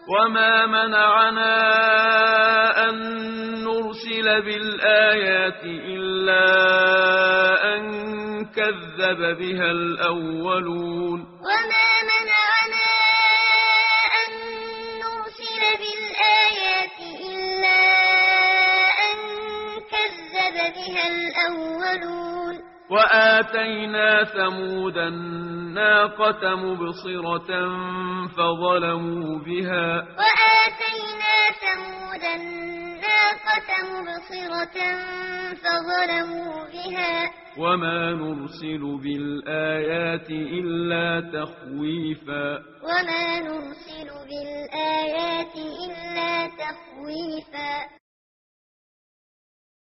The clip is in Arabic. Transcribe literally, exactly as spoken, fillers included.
وما منعنا أن نرسل بالآيات إلا أن كذب بها الأولون وما منعنا أن نرسل بالآيات إلا أن كذب بها الأولون وآتينا ثمود الناقة مبصرة فظلموا بها وآتينا ثمود الناقة مبصرة فظلموا بها وما نرسل بالآيات إلا تخويفا وما نرسل بالآيات إلا تخويفا